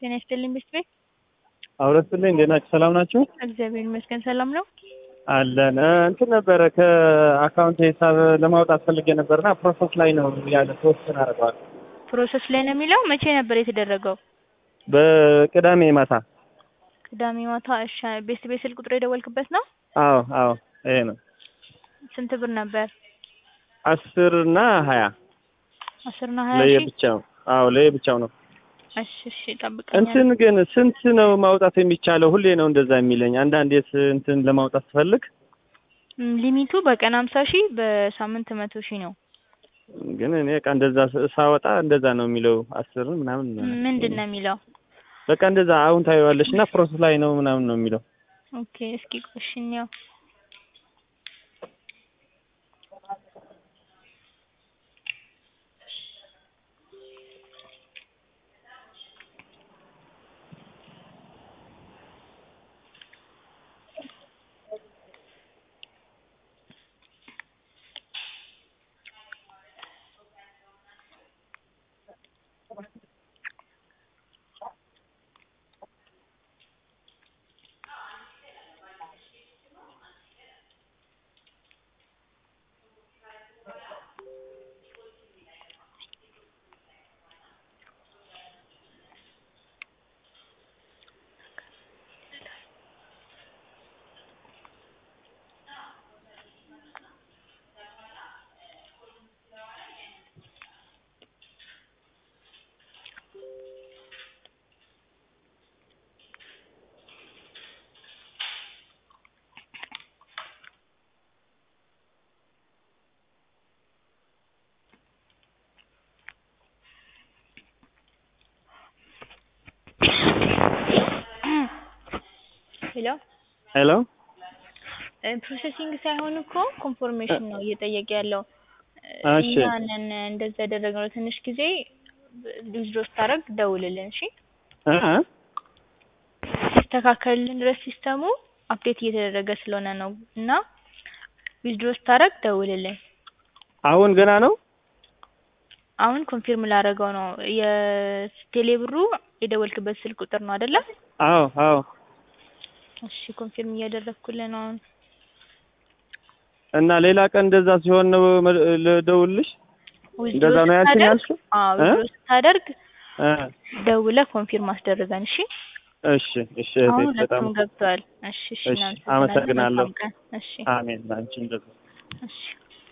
ጤና ይስጥልኝ ብስቤ አውረስልኝ እንዴት ናችሁ? ሰላም ናችሁ? እግዚአብሔር ይመስገን ሰላም ነው። አለን እንትን ነበረ ከአካውንት ሂሳብ ለማውጣት ፈልጌ ነበርና ፕሮሰስ ላይ ነው ያለ ተወሰነ አድርገዋል። ፕሮሰስ ላይ ነው የሚለው መቼ ነበር የተደረገው? በቅዳሜ ማታ። ቅዳሜ ማታ። እሺ ቤስቤ ስልክ ቁጥር የደወልክበት ነው? አዎ ይሄ ነው። ስንት ብር ነበር? 10 እና 20 10 እና 20 ለየብቻው። ለየብቻው ነው። እሺ ጠብቀኝ። እንትን ግን ስንት ነው ማውጣት የሚቻለው? ሁሌ ነው እንደዛ የሚለኝ። አንዳንዴ እንትን ለማውጣት ፈልግ ሊሚቱ በቀን 50,000 በሳምንት 100,000 ነው። ግን እኔ እንደዛ ሳወጣ እንደዛ ነው የሚለው 10 ምናምን። ምንድነው የሚለው? በቃ እንደዛ አሁን ታዩዋለሽና ፕሮሰስ ላይ ነው ምናምን ነው የሚለው። ኦኬ እስኪ ቆሽኛው ሄሎ ፕሮሰሲንግ ሳይሆን እኮ ኮንፎርሜሽን ነው እየጠየቀ ያለው። እሺ ያንን እንደዛ ያደረግነው ትንሽ ጊዜ ዊዝድሮ ስታደርግ ደውልልን። እሺ ተስተካከልን ድረስ ሲስተሙ አፕዴት እየተደረገ ስለሆነ ነው እና ዊዝድሮ ስታደርግ ደውልልን። አሁን ገና ነው? አሁን ኮንፊርም ላደርገው ነው። የቴሌብሩ የደወልክበት ስልክ ቁጥር ነው አይደለ? አዎ እሺ ኮንፊርም እያደረኩልህ ነው አሁን። እና ሌላ ቀን እንደዛ ሲሆን ነው ልደውልልሽ? እንደዛ ነው ያልሽኝ? ዊዝድሮ ስታደርግ ደውለህ ኮንፊርም አስደርገን። እሺ አሁን በጣም ገብቷል። እሺ አመሰግናለሁ። እሺ አሜን። አንቺ እንደዛ እሺ